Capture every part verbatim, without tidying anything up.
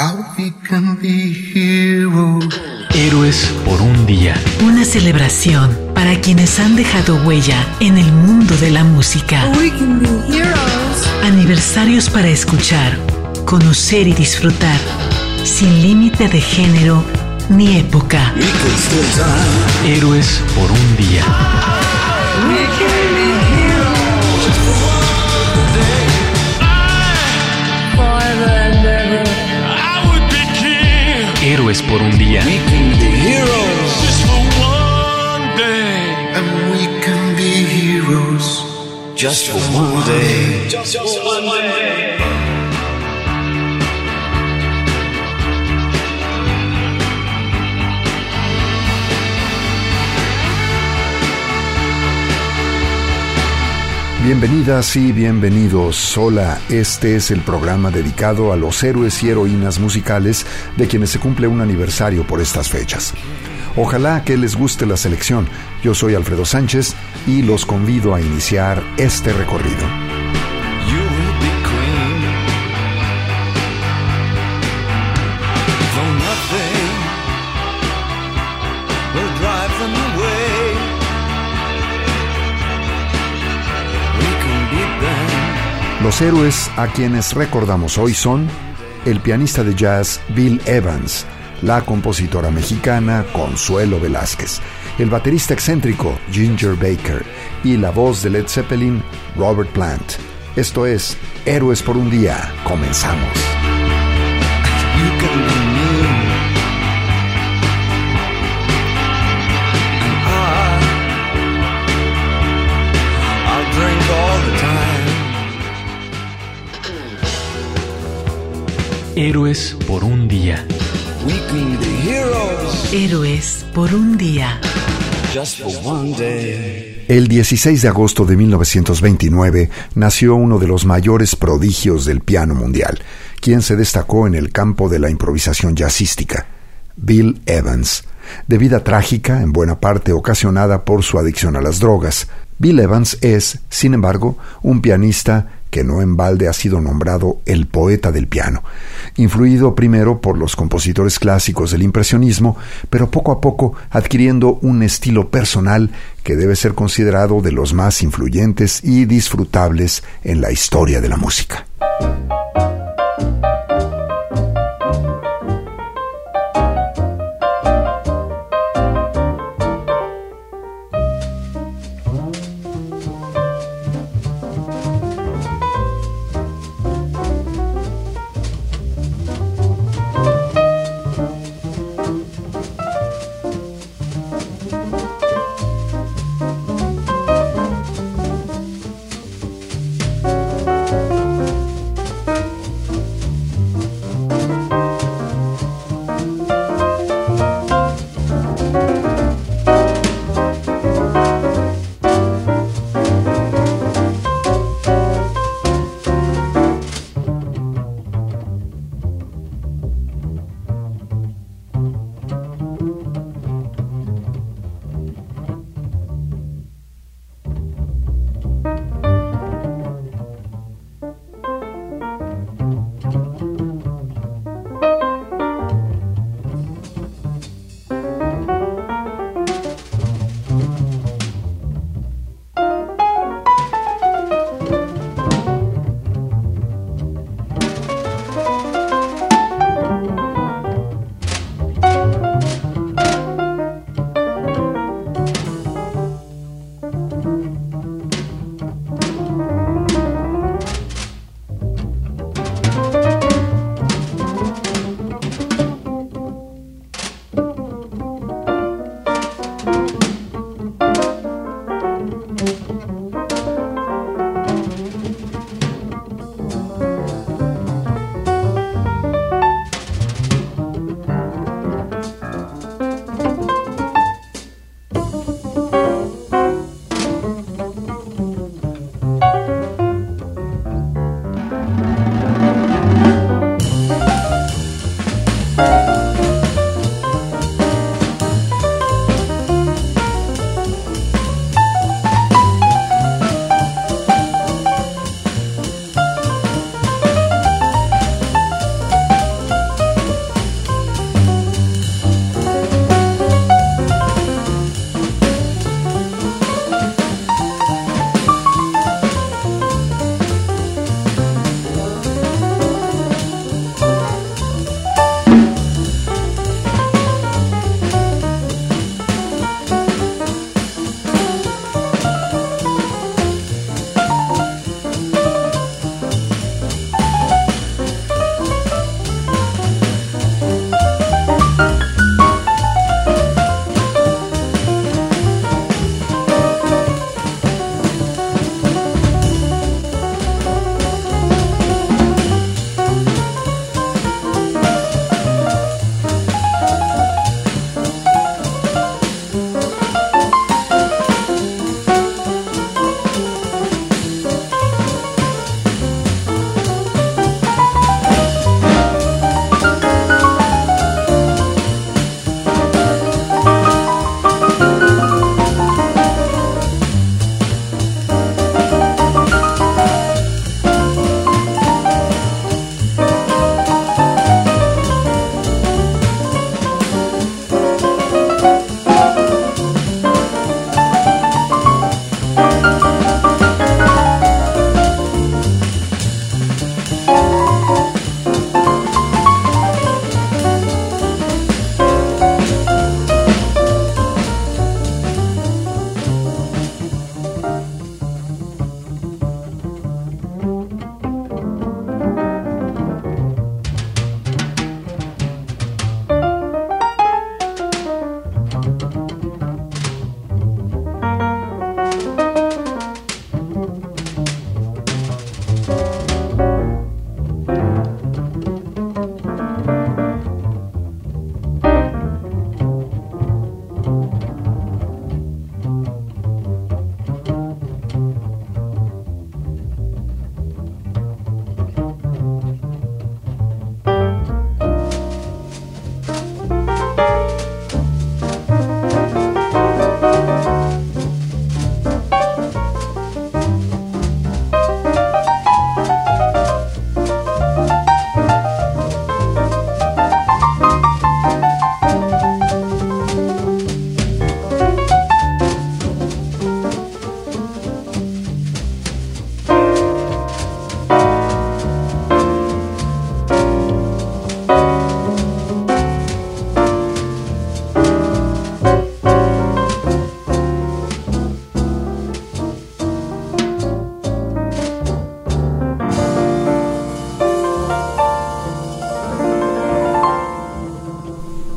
how we can be heroes. Héroes por un día. Una celebración para quienes han dejado huella en el mundo de la música. We can be heroes. Aniversarios para escuchar, conocer y disfrutar, sin límite de género ni época. Héroes por un día. We can be heroes. Forever and ever. I would be king. Héroes por un día. We can be heroes. Just for one day. And we can be heroes. Just for one day. Just for one day. Bienvenidas y bienvenidos. Hola, este es el programa dedicado a los héroes y heroínas musicales de quienes se cumple un aniversario por estas fechas. Ojalá que les guste la selección. Yo soy Alfredo Sánchez y los convido a iniciar este recorrido. Los héroes a quienes recordamos hoy son el pianista de jazz Bill Evans, la compositora mexicana Consuelo Velázquez, el baterista excéntrico Ginger Baker y la voz de Led Zeppelin Robert Plant. Esto es Héroes por un día. Comenzamos. Héroes por un día. We can be heroes. Héroes por un día. Just for one day. El dieciséis de agosto de mil novecientos veintinueve nació uno de los mayores prodigios del piano mundial, quien se destacó en el campo de la improvisación jazzística, Bill Evans. De vida trágica, en buena parte ocasionada por su adicción a las drogas, Bill Evans es, sin embargo, un pianista que no en balde ha sido nombrado el poeta del piano, influido primero por los compositores clásicos del impresionismo, pero poco a poco adquiriendo un estilo personal que debe ser considerado de los más influyentes y disfrutables en la historia de la música.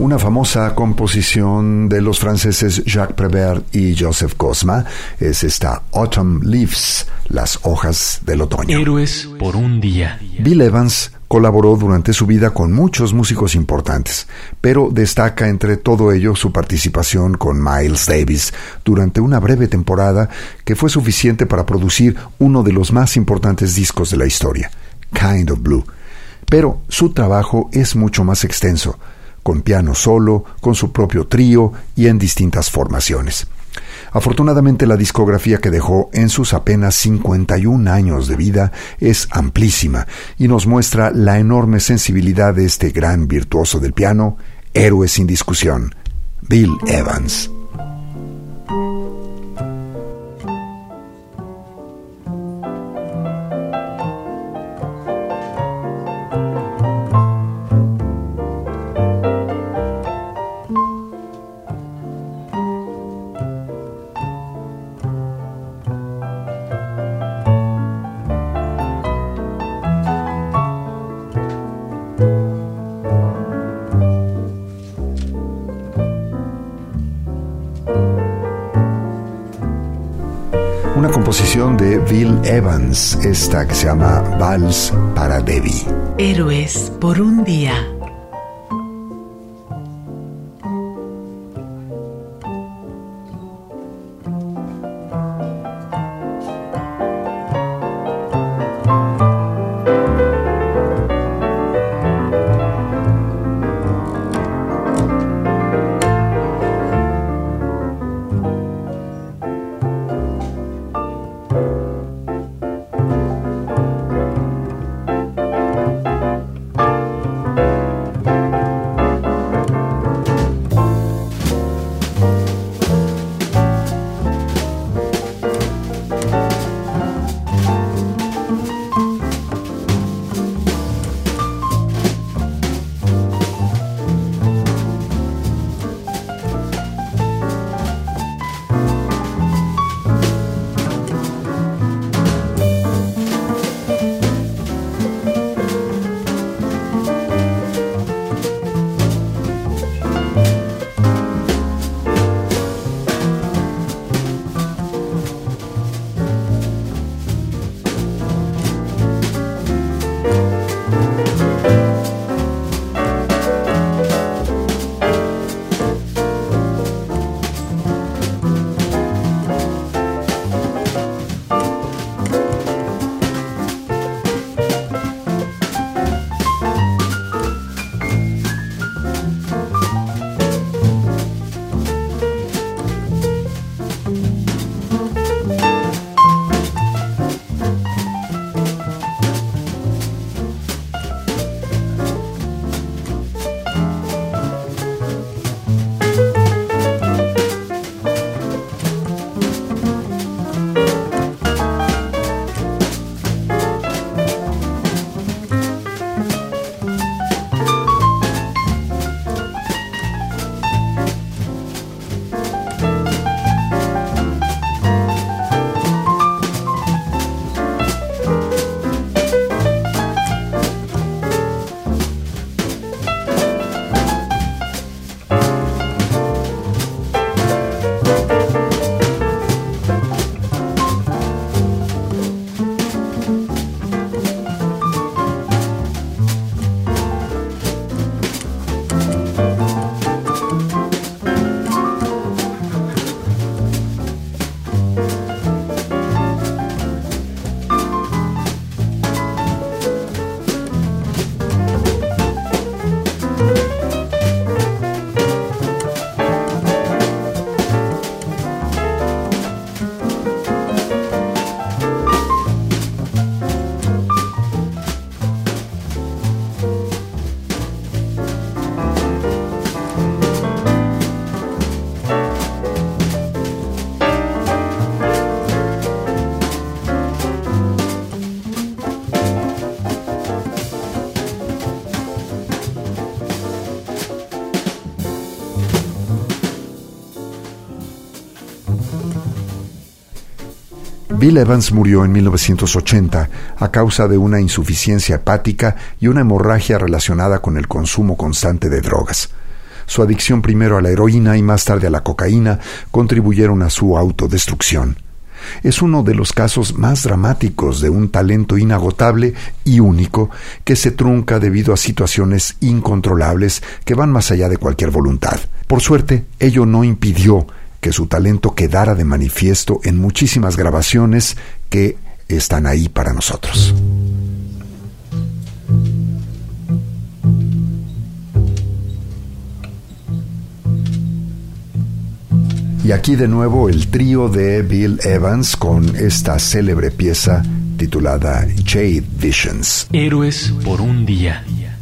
Una famosa composición de los franceses Jacques Prévert y Joseph Cosma es esta Autumn Leaves, las hojas del otoño. Héroes por un día. Bill Evans colaboró durante su vida con muchos músicos importantes, pero destaca entre todo ello su participación con Miles Davis durante una breve temporada que fue suficiente para producir uno de los más importantes discos de la historia, Kind of Blue. Pero su trabajo es mucho más extenso, con piano solo, con su propio trío y en distintas formaciones. Afortunadamente, la discografía que dejó en sus apenas cincuenta y un años de vida es amplísima y nos muestra la enorme sensibilidad de este gran virtuoso del piano, héroe sin discusión, Bill Evans. Una composición de Bill Evans, esta que se llama Vals para Debbie. Héroes por un día. Bill Evans murió en mil novecientos ochenta a causa de una insuficiencia hepática y una hemorragia relacionada con el consumo constante de drogas. Su adicción primero a la heroína y más tarde a la cocaína contribuyeron a su autodestrucción. Es uno de los casos más dramáticos de un talento inagotable y único que se trunca debido a situaciones incontrolables que van más allá de cualquier voluntad. Por suerte, ello no impidió que su talento quedara de manifiesto en muchísimas grabaciones que están ahí para nosotros. Y aquí de nuevo el trío de Bill Evans con esta célebre pieza titulada Jade Visions. Héroes por un día.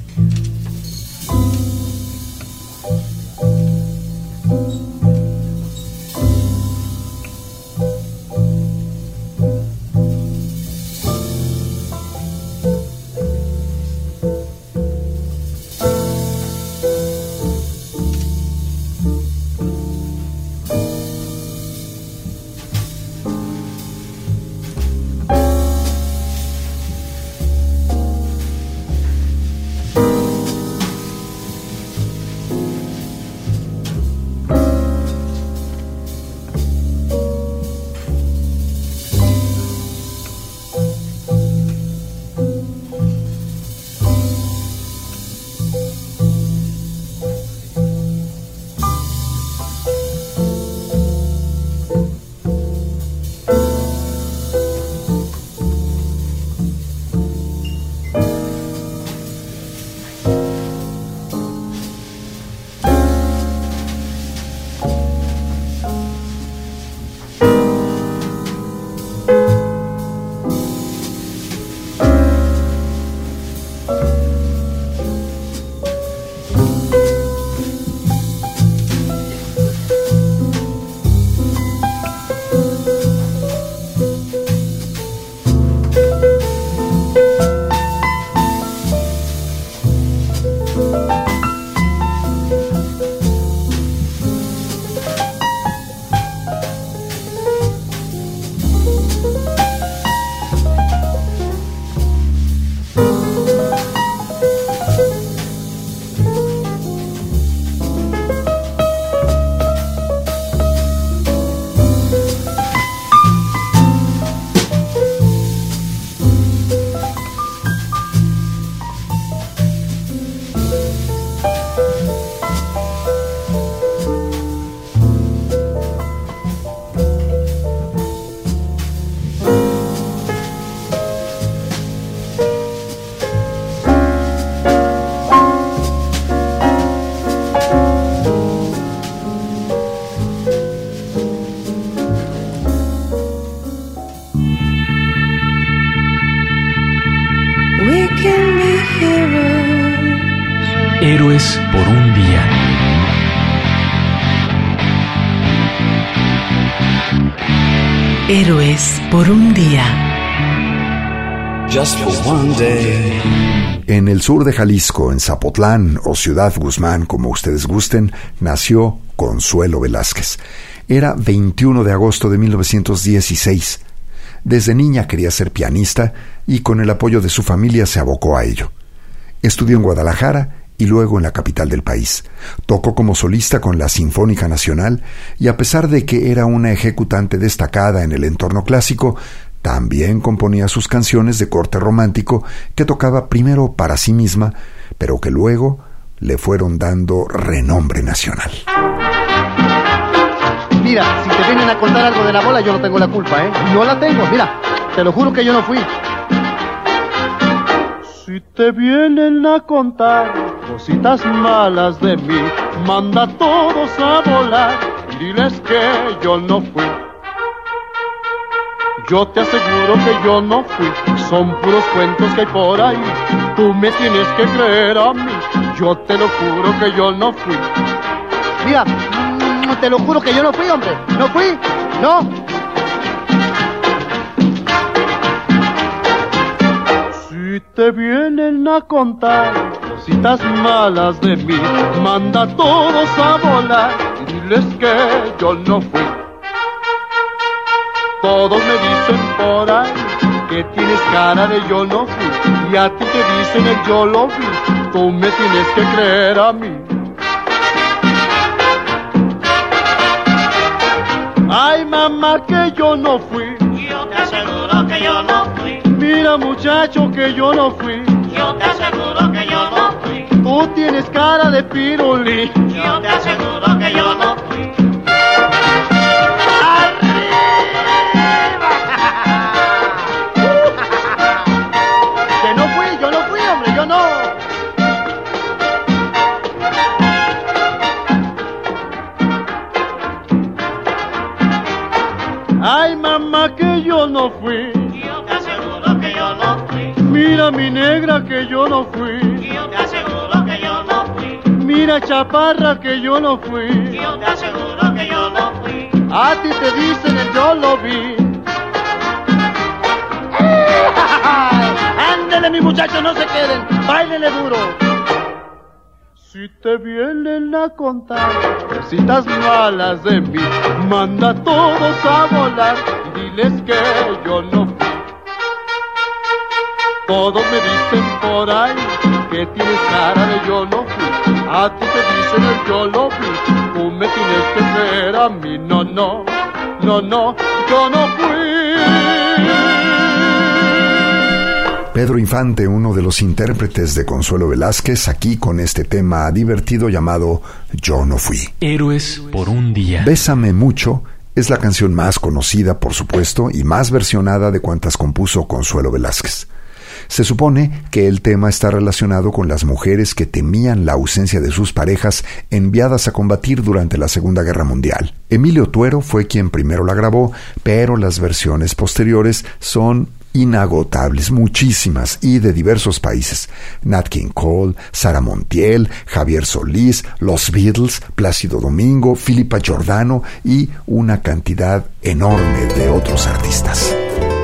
Héroes por un día. Héroes por un día. Just for one day. En el sur de Jalisco, en Zapotlán o Ciudad Guzmán, como ustedes gusten, nació Consuelo Velázquez. Era veintiuno de agosto de mil novecientos dieciséis. Desde niña quería ser pianista y con el apoyo de su familia se abocó a ello. Estudió en Guadalajara y luego en la capital del país. Tocó como solista con la Sinfónica Nacional y a pesar de que era una ejecutante destacada en el entorno clásico, también componía sus canciones de corte romántico que tocaba primero para sí misma, pero que luego le fueron dando renombre nacional. Mira, si te vienen a contar algo de la bola, yo no tengo la culpa, ¿eh? No la tengo, mira, te lo juro que yo no fui. Si te vienen a contar cositas malas de mí, manda a todos a volar y diles que yo no fui. Yo te aseguro que yo no fui, son puros cuentos que hay por ahí. Tú me tienes que creer a mí, yo te lo juro que yo no fui. Mira, te lo juro que yo no fui, hombre, no fui, no. Si te vienen a contar cositas malas de mí, manda a todos a volar y diles que yo no fui. Todos me dicen por ahí que tienes cara de yo no fui, y a ti te dicen el yo lo vi, tú me tienes que creer a mí. mamá, que yo no fui. Yo te aseguro que yo no fui. Mira, muchacho, que yo no fui. Yo te aseguro que yo no fui. Tú tienes cara de pirulí. Yo te aseguro que yo no fui. Que no fui, yo no fui, hombre, yo no. Ay, mamá, que yo no fui. Yo te aseguro que yo no fui. Mira, mi negra, que yo no fui. Yo te aseguro que yo no fui. Mira, chaparra, que yo no fui. Yo te aseguro que yo no fui. A ti te dicen el yo lo vi. Ándele, mi muchacho, no se queden. Báilele duro. Si te vienen a contar cositas malas de mí, manda a todos a volar y diles que yo no fui. Todos me dicen por ahí que tienes cara de yo no fui. A ti te dicen el yo lo fui. Tú me tienes que ver a mí. No, no, no, no, yo no fui. Pedro Infante, uno de los intérpretes de Consuelo Velázquez, aquí con este tema divertido llamado Yo no fui. Héroes por un día. Bésame mucho es la canción más conocida, por supuesto, y más versionada de cuantas compuso Consuelo Velázquez. Se supone que el tema está relacionado con las mujeres que temían la ausencia de sus parejas enviadas a combatir durante la Segunda Guerra Mundial. Emilio Tuero fue quien primero la grabó, pero las versiones posteriores son inagotables, muchísimas, y de diversos países. Nat King Cole, Sara Montiel, Javier Solís, Los Beatles, Plácido Domingo, Filipa Giordano y una cantidad enorme de otros artistas.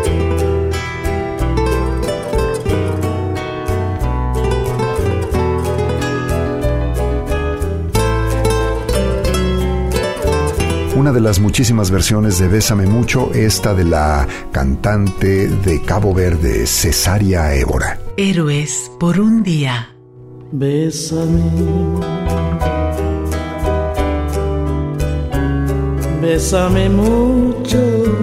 Una de las muchísimas versiones de Bésame Mucho, esta de la cantante de Cabo Verde, Cesaria Évora. Héroes por un día. Bésame, bésame mucho,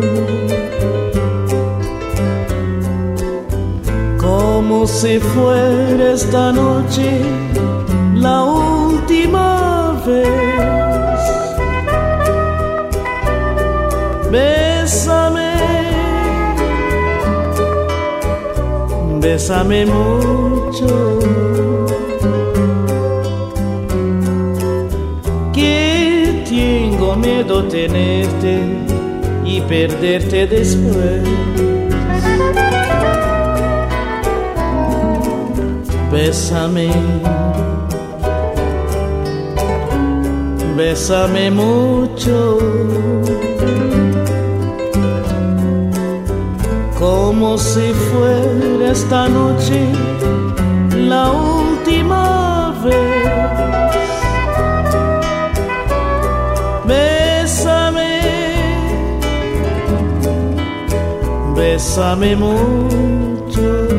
como si fuera esta noche la última vez. Bésame, bésame mucho, que tengo miedo tenerte y perderte después. Bésame, bésame mucho, como si fuera esta noche la última vez. Bésame, bésame mucho,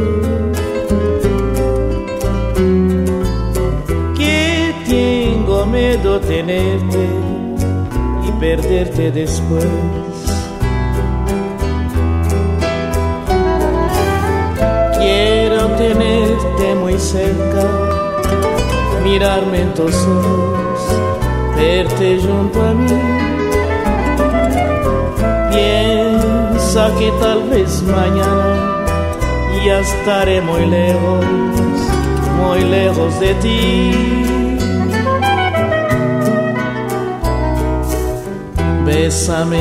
que tengo miedo tenerte y perderte después. Quiero tenerte muy cerca, mirarme en tus ojos, verte junto a mí. Piensa que tal vez mañana ya estaré muy lejos, muy lejos de ti. Bésame,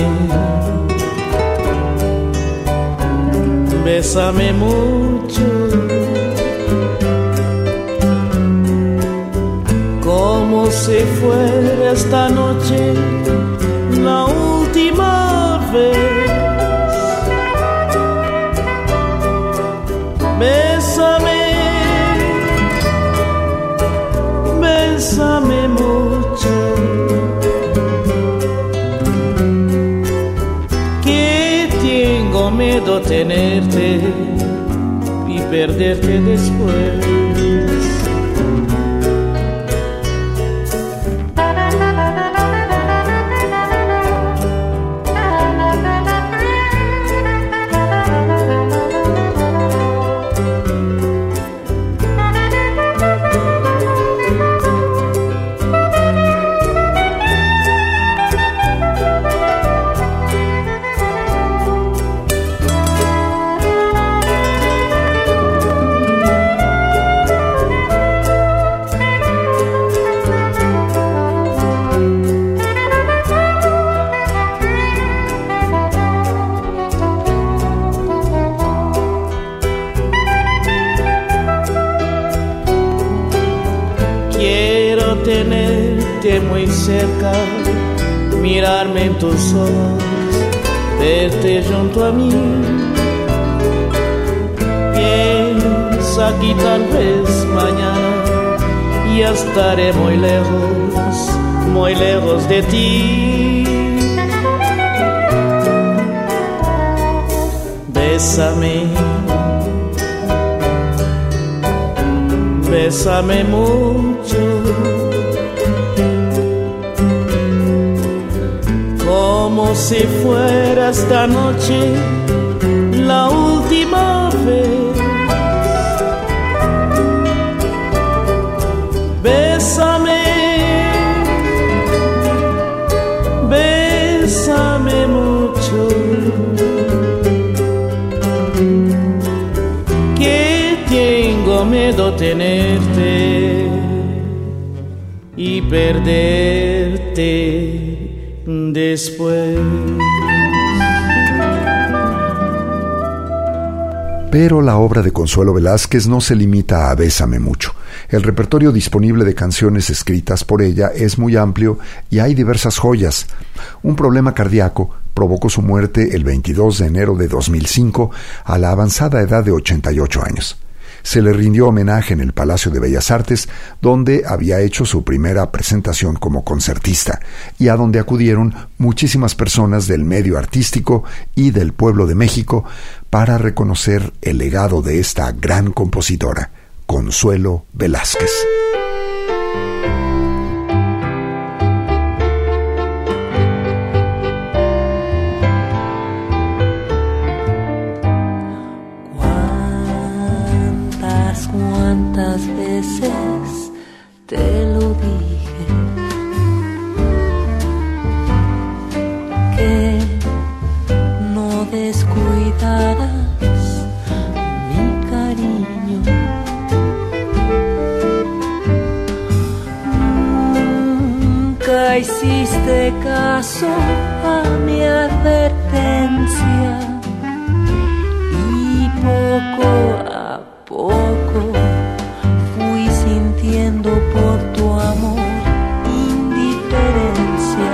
bésame mucho, como si fuera esta noche la última vez. Bésame, bésame mucho, que tengo miedo tenerte y perderte después. tenerte muy cerca, mirarme en tus ojos, verte junto a mí. Piensa que tal vez mañana ya estaré muy lejos, muy lejos de ti. Bésame, bésame mucho, como si fuera esta noche la última vez. Bésame, bésame mucho, que tengo miedo tenerte y perderte después. Pero la obra de Consuelo Velázquez no se limita a Bésame mucho. El repertorio disponible de canciones escritas por ella es muy amplio y hay diversas joyas. Un problema cardíaco provocó su muerte el veintidós de enero de dos mil cinco a la avanzada edad de ochenta y ocho años. Se le rindió homenaje en el Palacio de Bellas Artes, donde había hecho su primera presentación como concertista, y a donde acudieron muchísimas personas del medio artístico y del pueblo de México para reconocer el legado de esta gran compositora, Consuelo Velázquez. Cuántas veces te lo dije, que no descuidaras mi cariño. Nunca hiciste caso a mi advertencia y poco a poco fui sintiendo por tu amor indiferencia.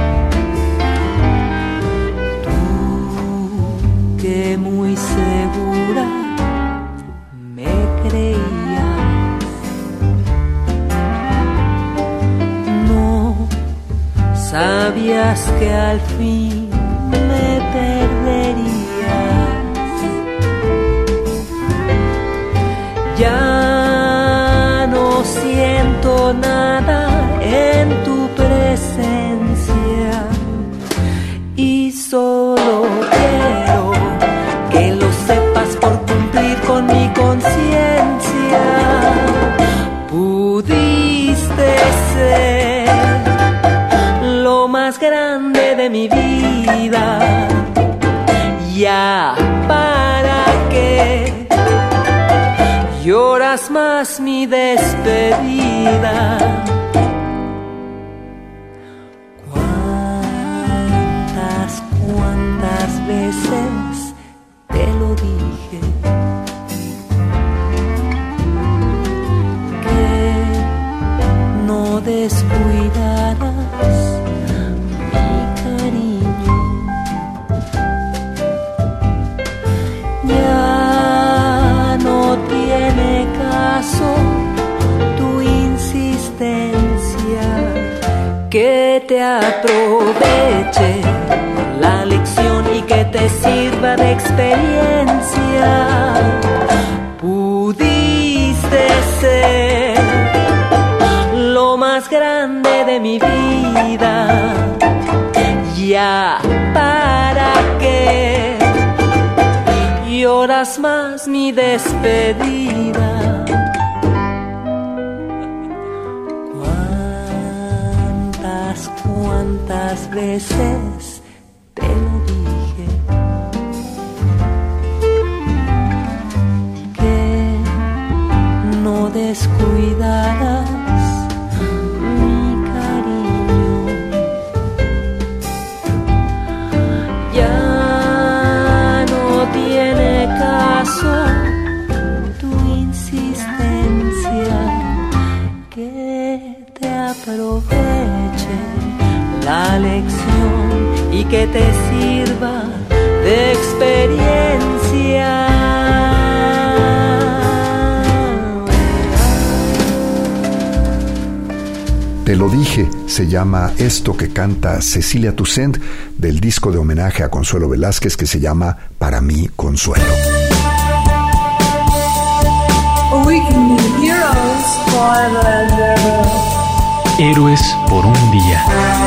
Tú que muy segura me creías, no sabías que al fin me perderías. Ya no siento nada en tu presencia y solo quiero que lo sepas por cumplir con mi conciencia. Pudiste ser lo más grande de mi vida. Ya para qué lloras más mi despedida. Cuántas, cuántas veces te lo dije, que no descuidaras mi cariño. Ya no tiene caso tu insistencia, que te aproveche la lección y que te sirva de experiencia. Pudiste ser lo más grande de mi vida. Ya para qué lloras más mi despedida. Cuántas, cuántas veces te lo dije, que no descuidaras mi cariño. Ya no tiene caso tu insistencia, que te aproveche la lección y que te sirva de experiencia. Te lo dije, se llama esto que canta Cecilia Toussaint del disco de homenaje a Consuelo Velázquez que se llama Para mí, Consuelo. We can be heroes forever. Héroes por un día.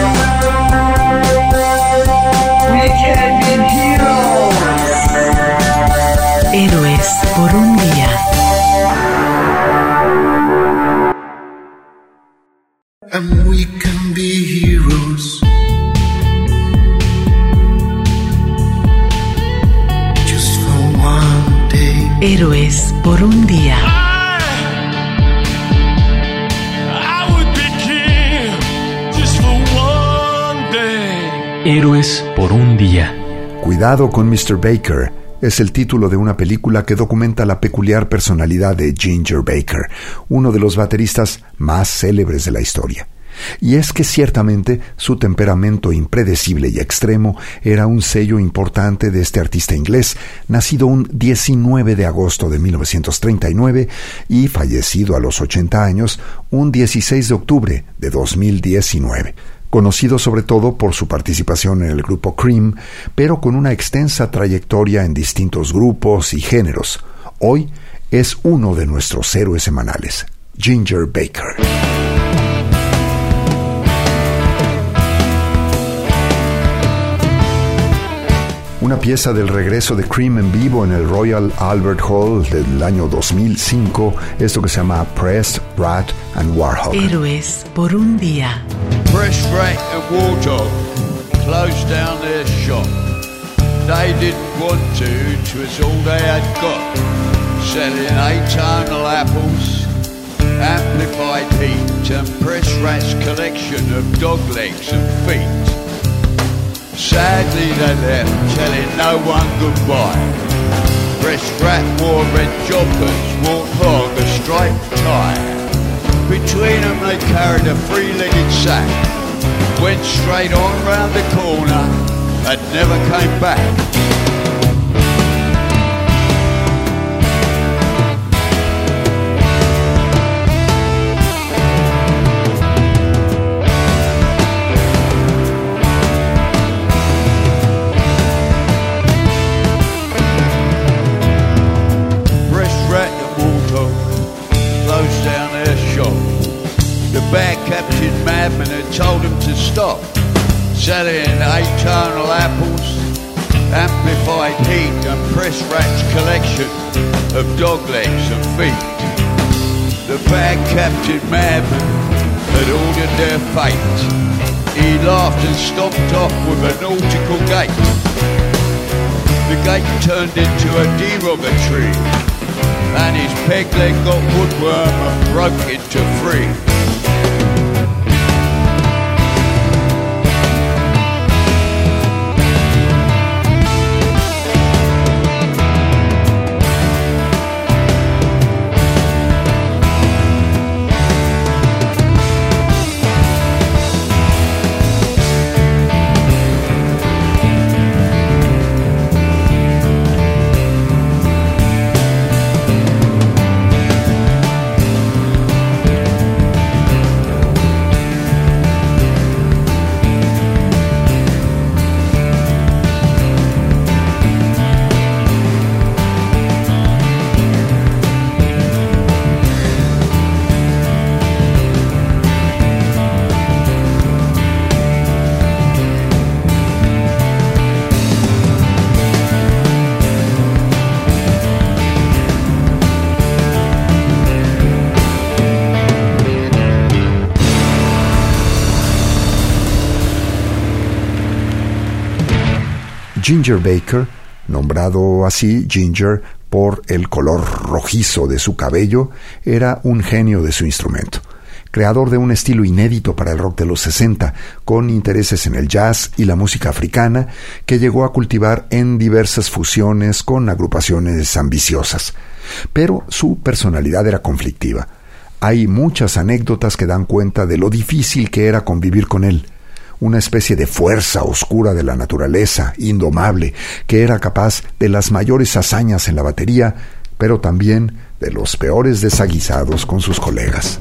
We can be heroes. Héroes por un día. And we can be heroes. Just for one day. Héroes por un día. Héroes por un día. Cuidado con mister Baker es el título de una película que documenta la peculiar personalidad de Ginger Baker, uno de los bateristas más célebres de la historia. Y es que ciertamente su temperamento impredecible y extremo era un sello importante de este artista inglés, nacido un diecinueve de agosto de mil novecientos treinta y nueve y fallecido a los ochenta años un dieciséis de octubre de dos mil diecinueve. Conocido sobre todo por su participación en el grupo Cream, pero con una extensa trayectoria en distintos grupos y géneros. Hoy es uno de nuestros héroes semanales, Ginger Baker. Una pieza del regreso de Cream en vivo en el Royal Albert Hall del año dos mil cinco, esto que se llama Press, Rat and Warhol. Héroes por un día. Press, Rat and Warhol closed down their shop. They didn't want to, 'twas all they had got. Selling atonal apples, amplified heat, and Press Rat's collection of dog legs and feet. Sadly they left, telling no one goodbye. Press Rat wore red joggers, Warthog a striped tie. Between them they carried a three-legged sack. Went straight on round the corner and never came back. Captain Madman had told him to stop selling atonal apples, amplified heat, and Press Rat's collection of dog legs and feet. The bad Captain Madman had ordered their fate. He laughed and stomped off with a nautical gait. The gate turned into a derogatory, and his peg leg got woodworm and broke into three. Ginger Baker, nombrado así Ginger por el color rojizo de su cabello, era un genio de su instrumento. Creador de un estilo inédito para el rock de los sesenta, con intereses en el jazz y la música africana, que llegó a cultivar en diversas fusiones con agrupaciones ambiciosas. Pero su personalidad era conflictiva. Hay muchas anécdotas que dan cuenta de lo difícil que era convivir con él. Una especie de fuerza oscura de la naturaleza, indomable, que era capaz de las mayores hazañas en la batería, pero también de los peores desaguisados con sus colegas.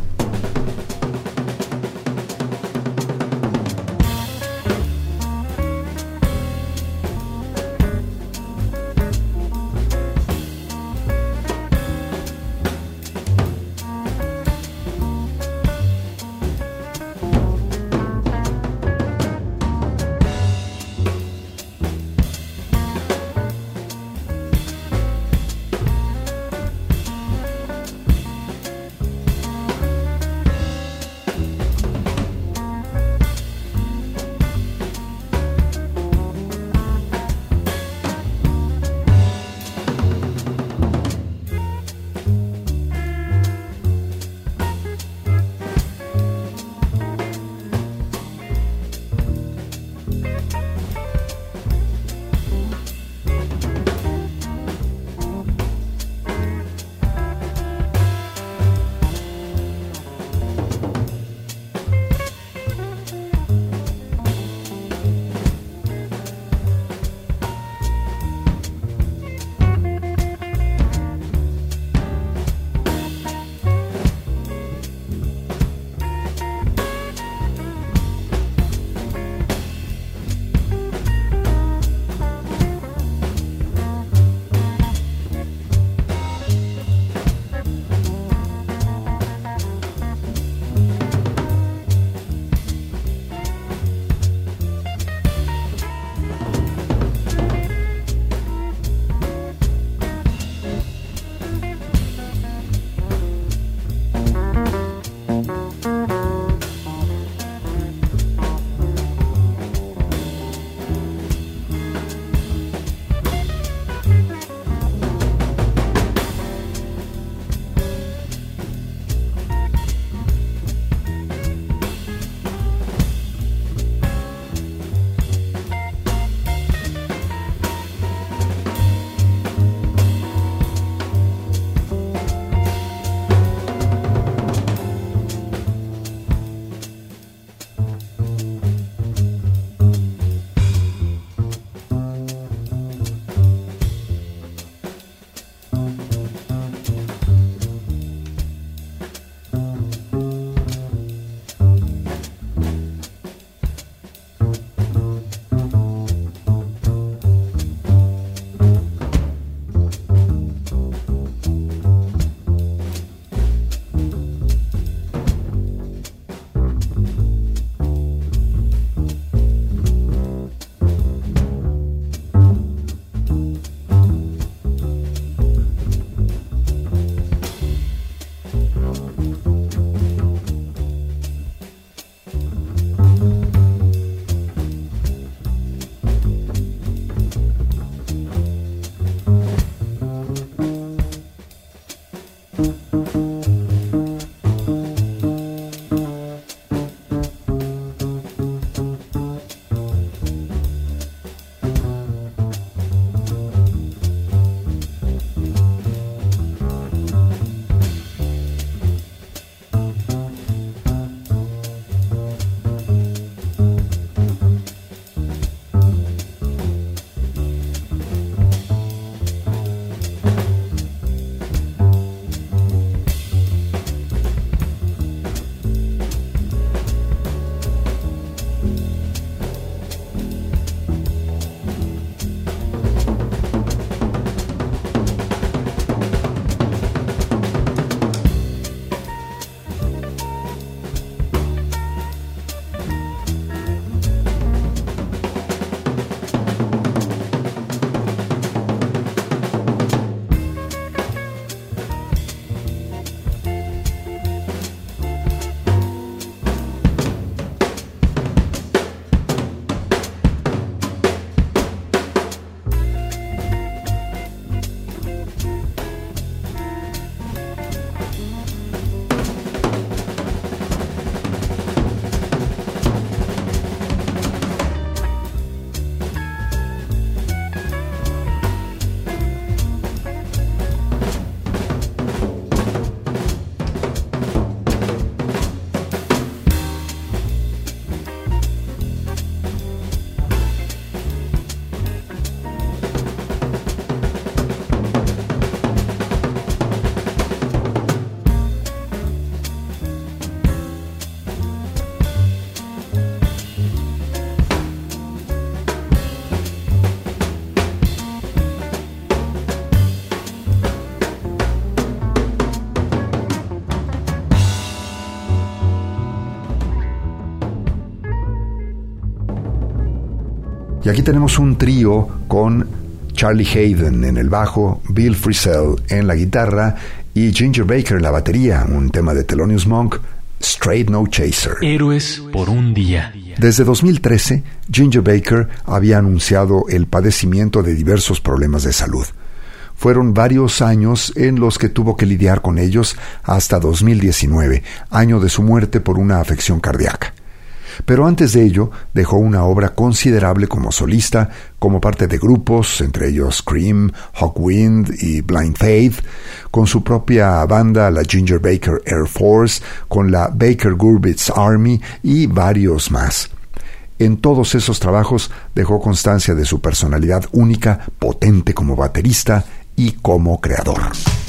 Y aquí tenemos un trío con Charlie Haden en el bajo, Bill Frisell en la guitarra y Ginger Baker en la batería, un tema de Thelonious Monk, Straight No Chaser. Héroes por un día. Desde dos mil trece, Ginger Baker había anunciado el padecimiento de diversos problemas de salud. Fueron varios años en los que tuvo que lidiar con ellos hasta dos mil diecinueve, año de su muerte por una afección cardíaca. Pero antes de ello, dejó una obra considerable como solista, como parte de grupos, entre ellos Cream, Hawkwind y Blind Faith, con su propia banda, la Ginger Baker Air Force, con la Baker Gurbitz Army y varios más. En todos esos trabajos dejó constancia de su personalidad única, potente como baterista y como creador.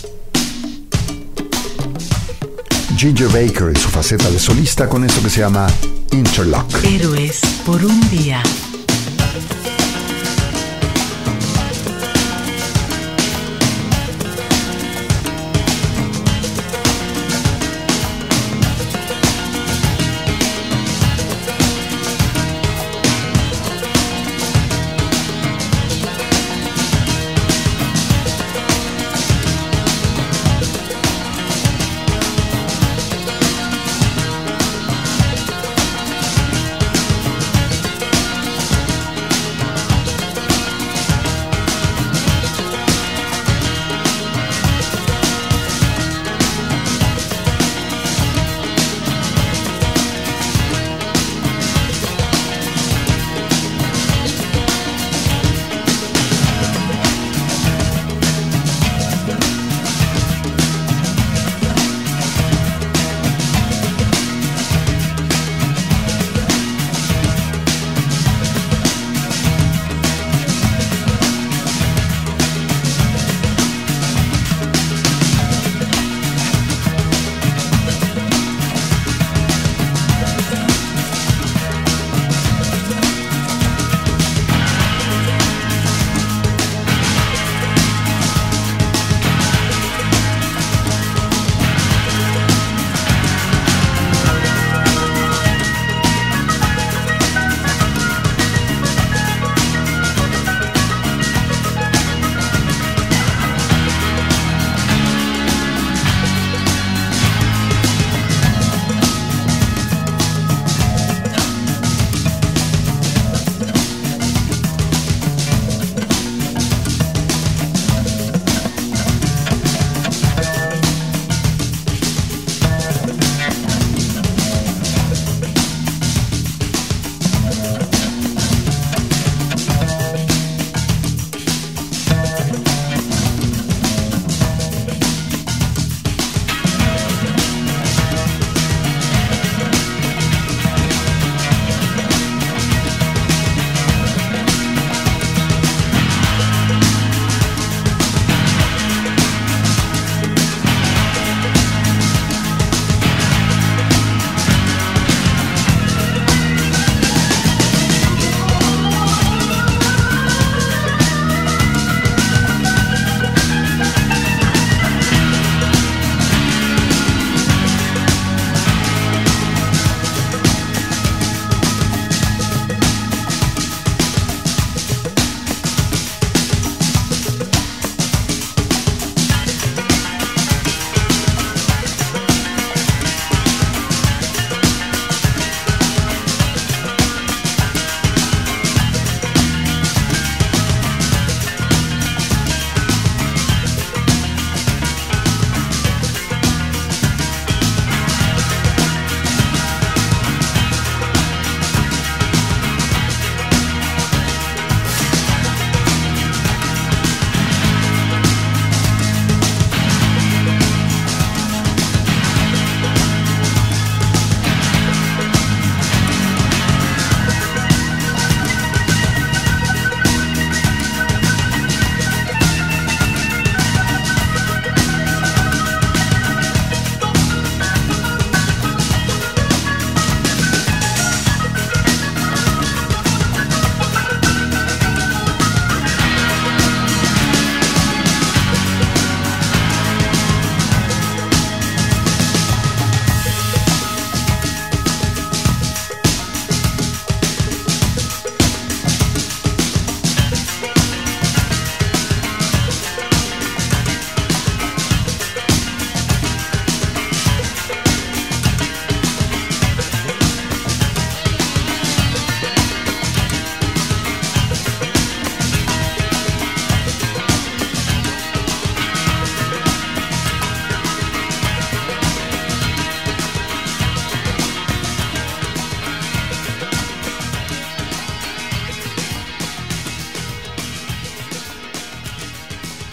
Ginger Baker y su faceta de solista con esto que se llama Interlock. Héroes por un día.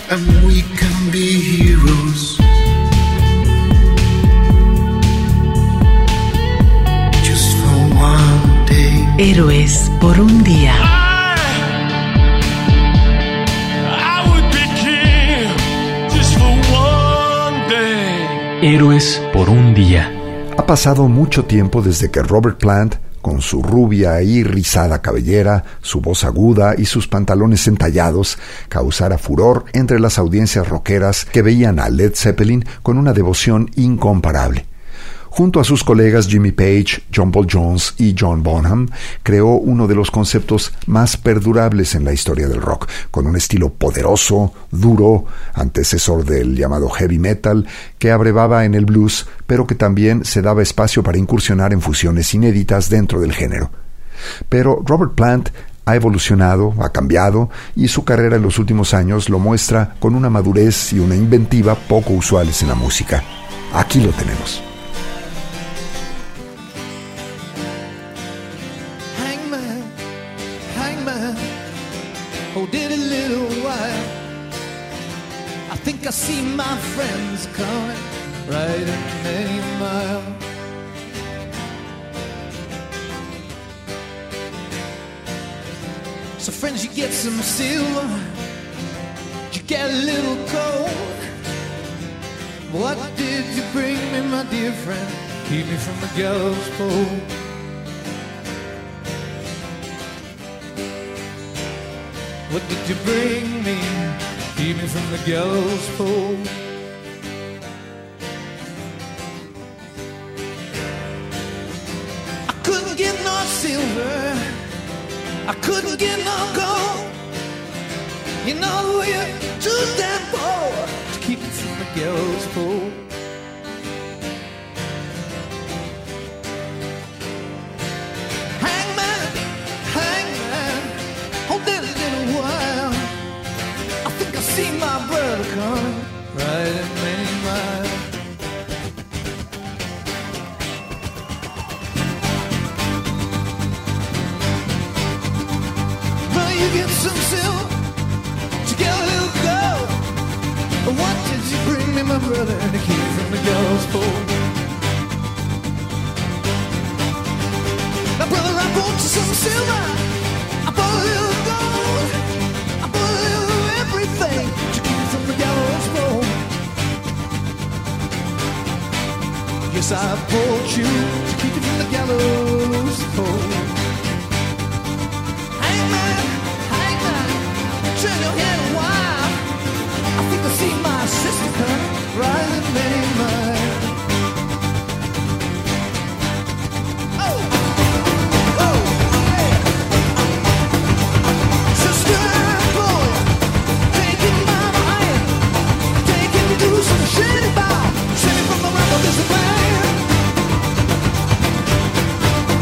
and we can be heroes. Just for one day. Héroes por un día. Héroes por un día. Ha pasado mucho tiempo desde que Robert Plant, con su rubia y rizada cabellera, su voz aguda y sus pantalones entallados, causara furor entre las audiencias rockeras que veían a Led Zeppelin con una devoción incomparable. Junto a sus colegas Jimmy Page, John Paul Jones y John Bonham, creó uno de los conceptos más perdurables en la historia del rock, con un estilo poderoso, duro, antecesor del llamado heavy metal, que abrevaba en el blues, pero que también se daba espacio para incursionar en fusiones inéditas dentro del género. Pero Robert Plant ha evolucionado, ha cambiado, y su carrera en los últimos años lo muestra con una madurez y una inventiva poco usuales en la música. Aquí lo tenemos. Oh, did a little while. I think I see my friends coming right in many mile. So friends, you get some silver, you get a little cold. What did you bring me, my dear friend? Keep me from the gallows pole. What did you bring me? Keep me from the gallows pole. I couldn't get no silver, I couldn't get no gold. You know you're too damn poor to keep me from the gallows pole. Hangman, hangman, hold that little while. I think I see my brother coming right in many miles. Well, you get some silver, you get a little gold. What did you bring me, my brother, to keep from the gallows pole? Now, brother, I brought you some silver, I brought a little gold, I brought a little everything to keep you from the gallows pole. Yes, I brought you to keep you from the gallows pole. Hangman, hangman, turn your head a while. I think I see my sister coming right in many miles. Oh, oh, yeah. Sister boy, taking my hand, taking me to some shady bar, send me from the rumble, this is bad.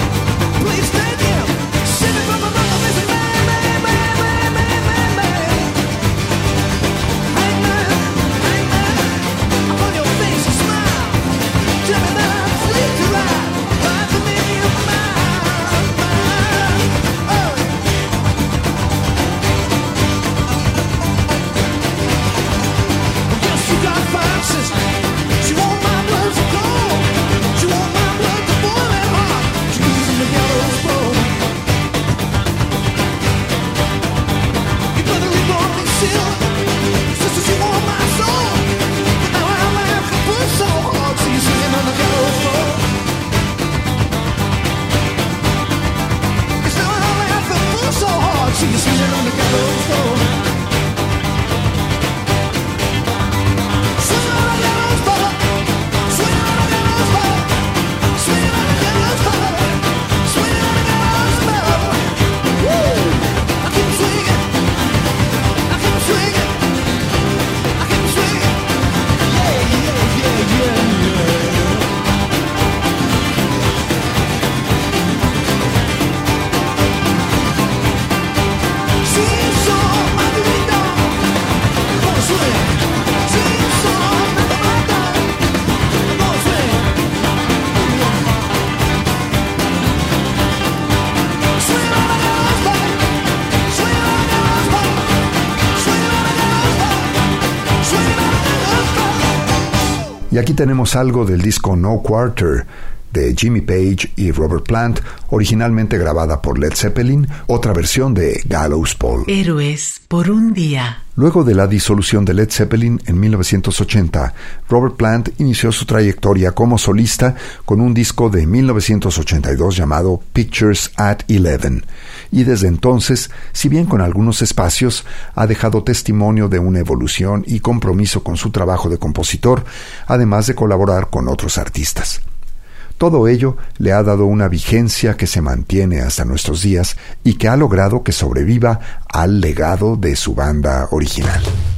Y aquí tenemos algo del disco No Quarter de Jimmy Page y Robert Plant, originalmente grabada por Led Zeppelin, otra versión de Gallows Pole. Héroes por un día. Luego de la disolución de Led Zeppelin en mil novecientos ochenta, Robert Plant inició su trayectoria como solista con un disco de mil novecientos ochenta y dos llamado Pictures at Eleven, y desde entonces, si bien con algunos espacios, ha dejado testimonio de una evolución y compromiso con su trabajo de compositor, además de colaborar con otros artistas. Todo ello le ha dado una vigencia que se mantiene hasta nuestros días y que ha logrado que sobreviva al legado de su banda original.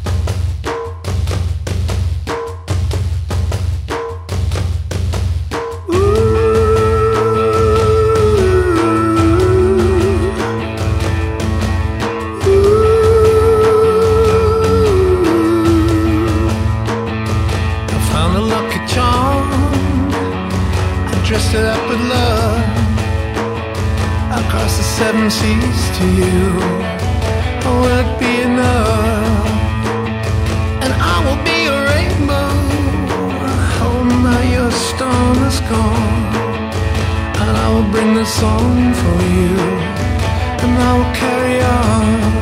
Dressed it up with love across the seven seas to you. Oh, will it be enough? And I will be a rainbow. Oh, now your storm is gone. And I will bring the song for you. And I will carry on.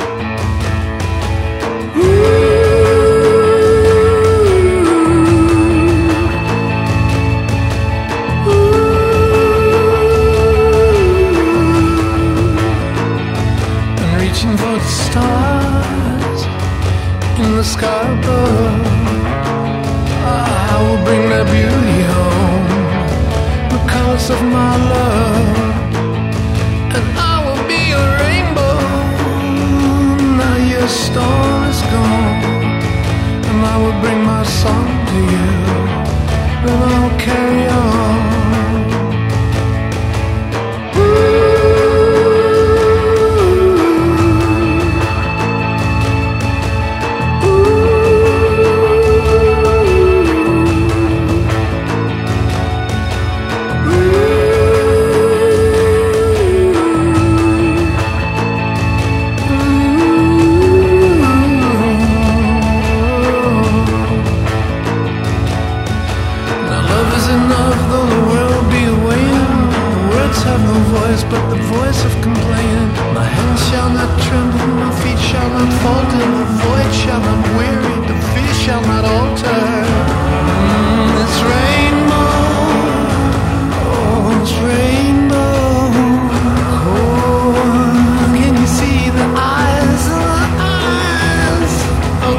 Stars in the sky above, I will bring that beauty home, the colors of my love, and I will be a rainbow. Now your storm is gone, and I will bring my song to you, and I will carry on. But the voice of complaining, my hands shall not tremble, my feet shall not falter, the void shall not weary, the fear shall not alter. Mm, it's rainbow, oh, it's rainbow. Oh, can you see the eyes, the eyes of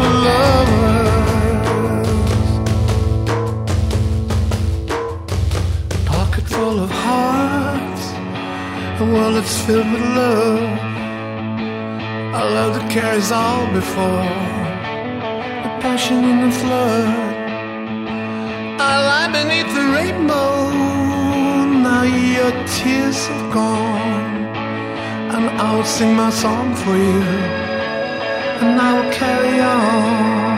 lovers? Pocket full of hearts, a world that's filled with love, a love that carries all before, the passion in the flood. I lie beneath the rainbow, now your tears have gone, and I will sing my song for you, and I will carry on.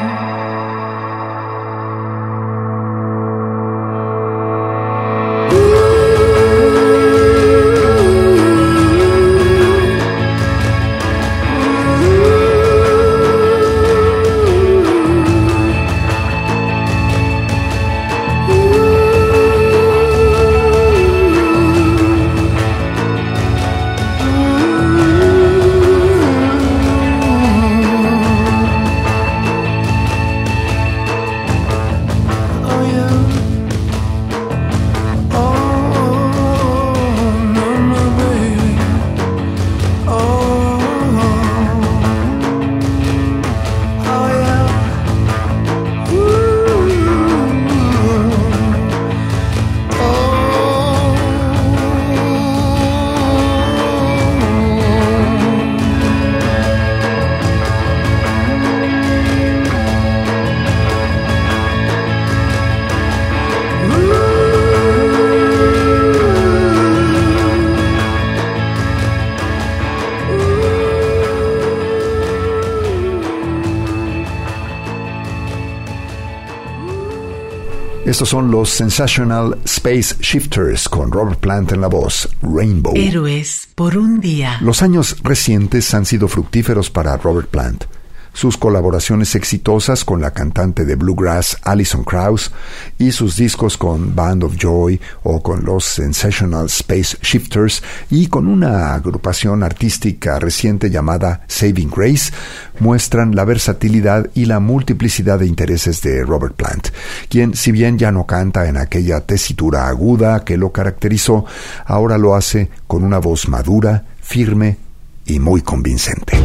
Estos son los Sensational Space Shifters con Robert Plant en la voz, Rainbow. Héroes por un día. Los años recientes han sido fructíferos para Robert Plant. sus colaboraciones exitosas con la cantante de bluegrass Alison Krauss y sus discos con Band of Joy o con los Sensational Space Shifters y con una agrupación artística reciente llamada Saving Grace muestran la versatilidad y la multiplicidad de intereses de Robert Plant, quien, si bien ya no canta en aquella tesitura aguda que lo caracterizó, ahora lo hace con una voz madura, firme y muy convincente.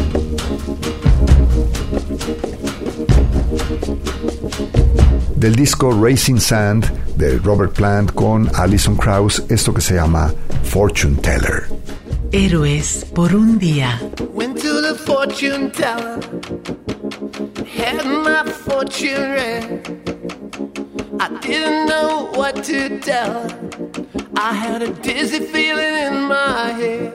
Del disco Racing Sand de Robert Plant con Alison Krauss, esto que se llama Fortune Teller. Héroes por un día. Went to the fortune teller, had my fortune read. I didn't know what to tell her. I had a dizzy feeling in my head.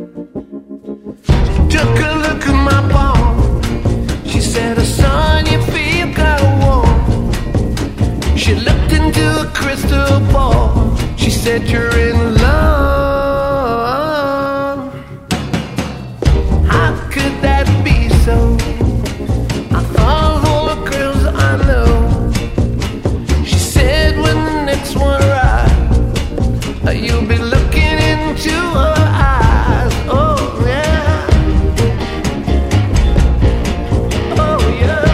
She took a look at my palm. She said, son, you feel kind of warm. She looked into a crystal ball. She said, you're in love. How could that be so? I thought of all the girls I know. She said, when the next one arrives, you'll be looking into her eyes. Oh, yeah. Oh, yeah.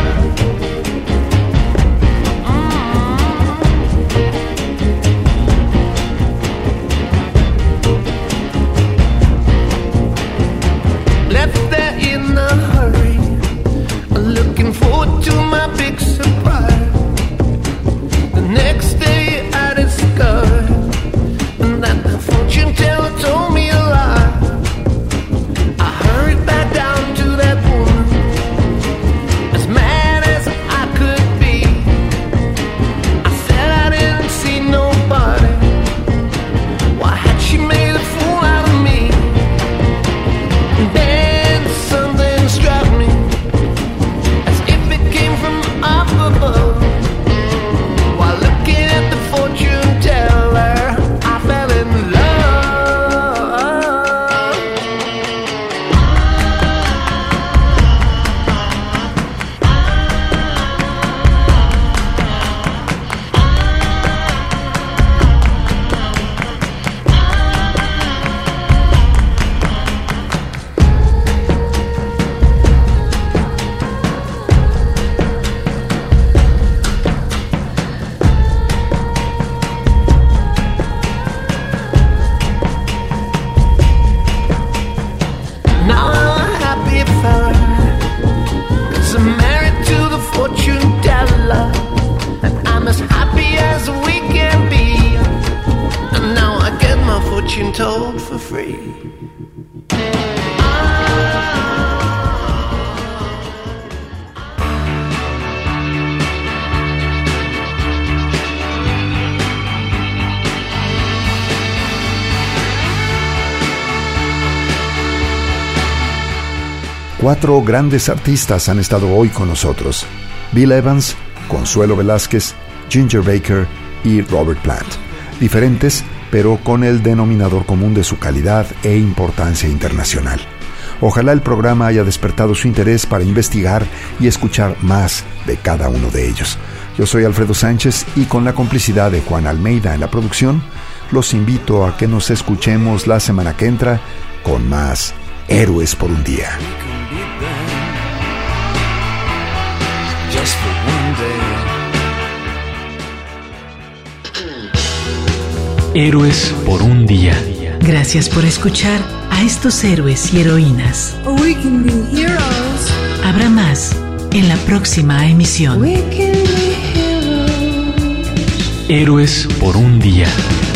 Mm-hmm. Left there in a hurry, looking forward to my big surprise. The next day I discovered that the fortune teller told me a lie. I hurried back down to that woman, as mad as I could be. I said I didn't see nobody. Why had she made a fool out of me? And then something struck me, as if it came from up above. While looking at the fortune teller, I fell in love. Now I'm a happy fella, 'cause I'm married to the fortune teller, and I'm as happy as we can be. And now I get my fortune told for free. Cuatro grandes artistas han estado hoy con nosotros: Bill Evans, Consuelo Velázquez, Ginger Baker y Robert Plant. Diferentes, pero con el denominador común de su calidad e importancia internacional. Ojalá el programa haya despertado su interés para investigar y escuchar más de cada uno de ellos. Yo soy Alfredo Sánchez y con la complicidad de Juan Almeida en la producción, los invito a que nos escuchemos la semana que entra con más Héroes por un día. Just for one day. Héroes por un día. Gracias por escuchar a estos héroes y heroínas. We can be heroes. Habrá más en la próxima emisión. We can be heroes. Héroes por un día.